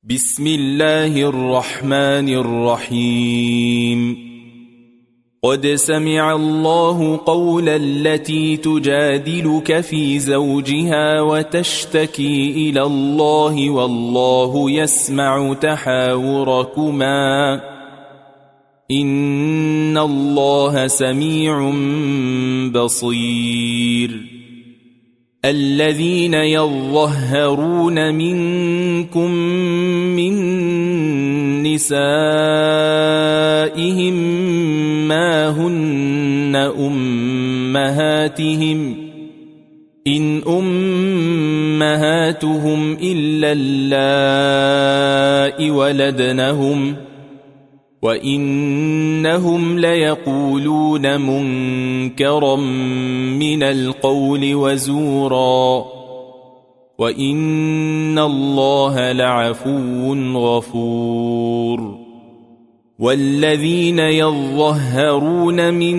بسم الله الرحمن الرحيم قد سمع الله قول التي تجادلك في زوجها وتشتكي إلى الله والله يسمع تحاوركما إن الله سميع بصير الذين يظهرون منكم من نسائهم ما هن أمهاتهم إن أمهاتهم إلا اللائي ولدنهم وإنهم ليقولون منكرا من القول وزورا وإن الله لعفو غفور والذين يظهرون من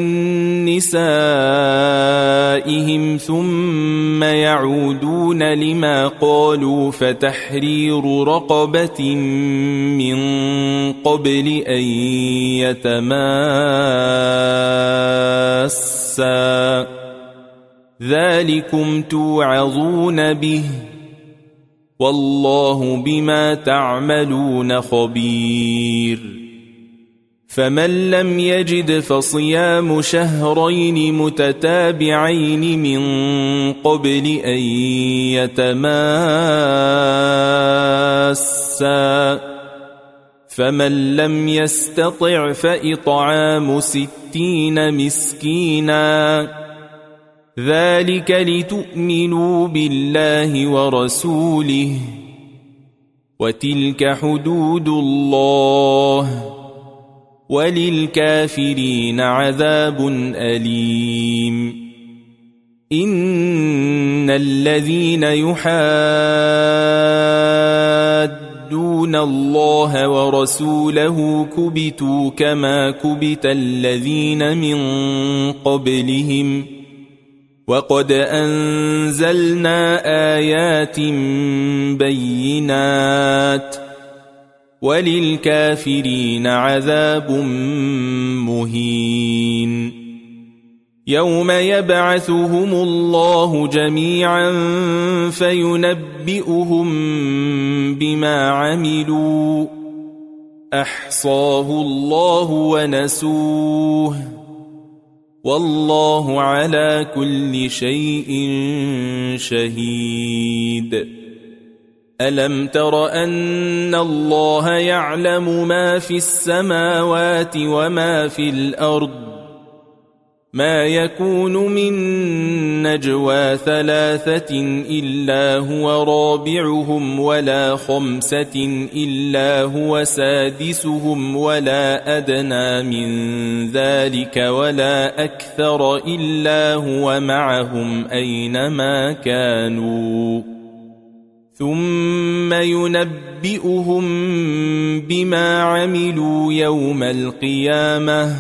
نسائهم ثم يعودون لما قالوا فتحرير رقبة من قبل أن يتماسا ذلكم توعظون به والله بما تعملون خبير فمن لم يجد فصيام شهرين متتابعين من قبل أن يتماسا فمن لم يستطع فإطعام 60 مسكينا ذلك لتؤمنوا بالله ورسوله وتلك حدود الله وللكافرين عذاب أليم إن الذين يحادون الله ورسوله كبتوا كما كبت الذين من قبلهم وقد أنزلنا آيات بينات وللكافرين عذاب مهين يوم يبعثهم الله جميعا فينبئهم بما عملوا أحصاه الله ونسوه والله على كل شيء شهيد ألم تر أن الله يعلم ما في السماوات وما في الأرض ما يكون من نجوى 3 إلا هو رابعهم ولا 5 إلا هو سادسهم ولا أدنى من ذلك ولا أكثر إلا هو معهم أينما كانوا ثم ينبئهم بما عملوا يوم القيامة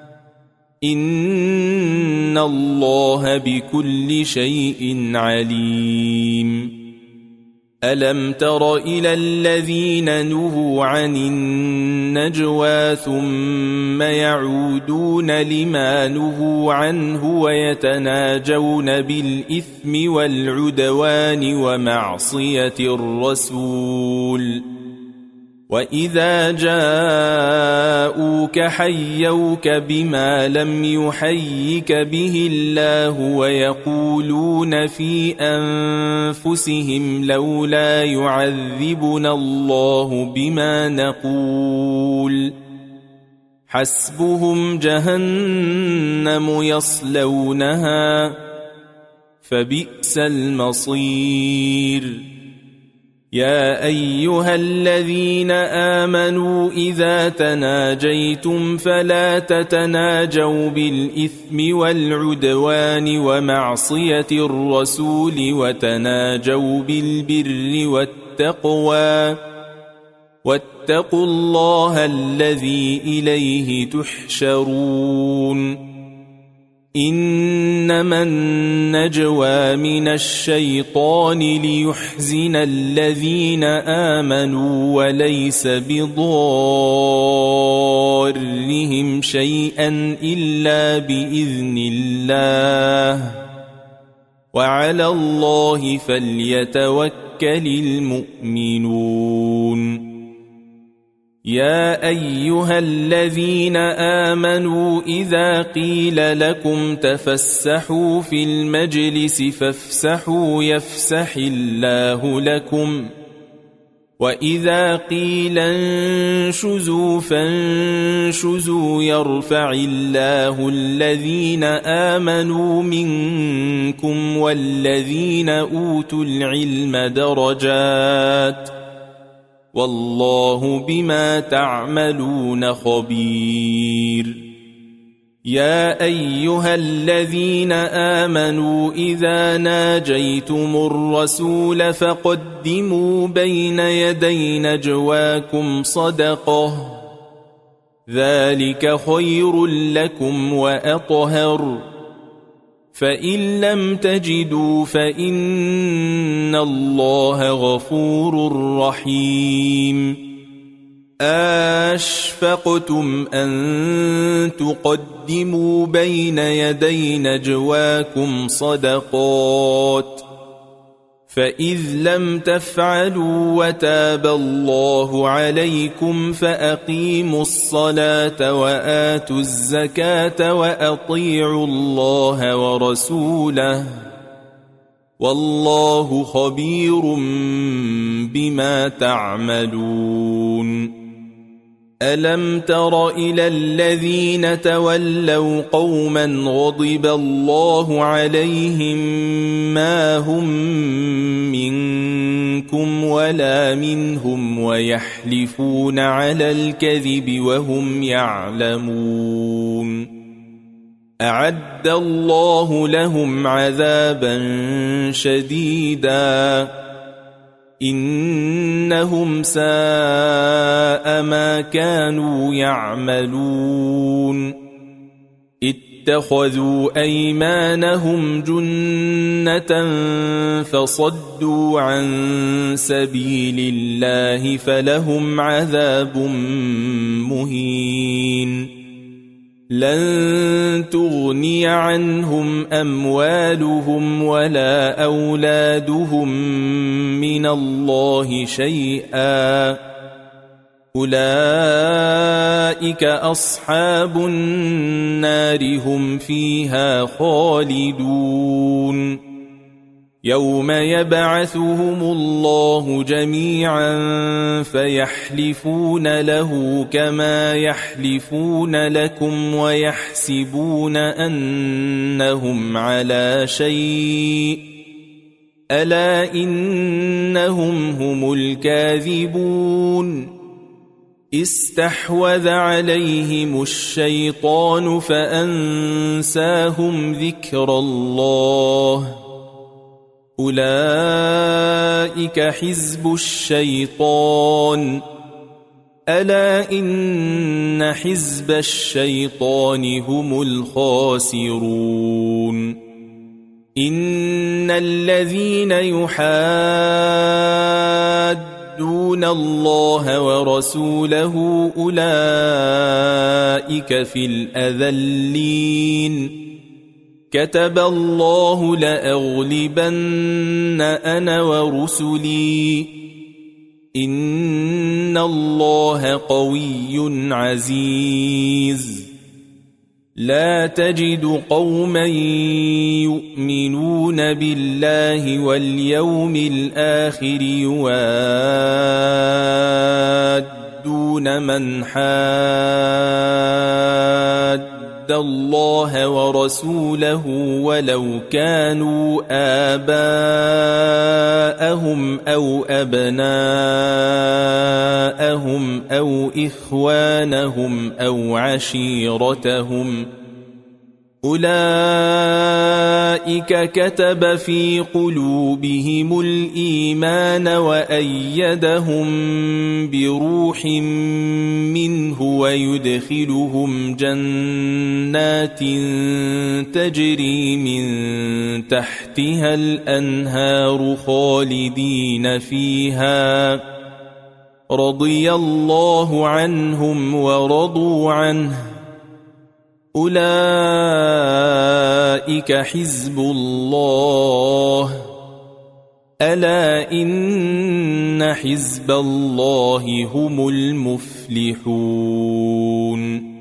إن الله بكل شيء عليم ألم تر إلى الذين نهوا عن النجوى ثم يعودون لما نهوا عنه ويتناجون بالإثم والعدوان ومعصية الرسول وإذا جاءوك حيوك بما لم يحيك به الله ويقولون في أنفسهم لولا يعذبنا الله بما نقول حسبهم جهنم يصلونها فبئس المصير يا أيها الذين آمنوا إذا تناجيتم فلا تتناجوا بالإثم والعدوان ومعصية الرسول وتناجوا بالبر والتقوى واتقوا الله الذي إليه تحشرون إنما النجوى من الشيطان ليحزن الذين آمنوا وليس بضارهم شيئا إلا بإذن الله وعلى الله فليتوكل المؤمنون يا أيها الذين آمنوا إذا قيل لكم تفسحوا في المجلس فافسحوا يفسح الله لكم وإذا قيل انشزوا فانشزوا يرفع الله الذين آمنوا منكم والذين أوتوا العلم درجات والله بما تعملون خبير يا أيها الذين آمنوا إذا ناجيتم الرسول فقدموا بين يدي نجواكم صدقة ذلك خير لكم وأطهر فإن لم تجدوا فإن الله غفور رحيم أشفقتم أن تقدموا بين يدي نجواكم صدقات فإذ لم تفعلوا وتاب الله عليكم فأقيموا الصلاة وآتوا الزكاة وأطيعوا الله ورسوله والله خبير بما تعملون ألم تر إلى الذين تولوا قوما غضب الله عليهم ما هم منكم ولا منهم ويحلفون على الكذب وهم يعلمون أعد الله لهم عذابا شديدا إنهم ساء ما كانوا يعملون اتخذوا أيمانهم جنة فصدوا عن سبيل الله فلهم عذاب مهين لن تغني عنهم أموالهم ولا أولادهم من الله شيئا أولئك أصحاب النار هم فيها خالدون يوم يبعثهم الله جميعا فيحلفون له كما يحلفون لكم ويحسبون أنهم على شيء ألا إنهم هم الكاذبون استحوذ عليهم الشيطان فأنساهم ذكر الله أولئك حزب الشيطان ألا إن حزب الشيطان هم الخاسرون إن الذين يحادون الله ورسوله أولئك في الأذلين كتب الله لأغلبن أنا ورسلي إن الله قوي عزيز لا تجد قوما يؤمنون بالله واليوم الآخر يوادون من حاد الله ورسوله ولو كانوا آباءهم أو أبناءهم أو إخوانهم أو عشيرتهم أولئك كتب في قلوبهم الإيمان وأيدهم بروح منه ويدخلهم جنات تجري من تحتها الأنهار خالدين فيها رضي الله عنهم ورضوا عنه أولئك حزب الله ألا إن حزب الله هم المفلحون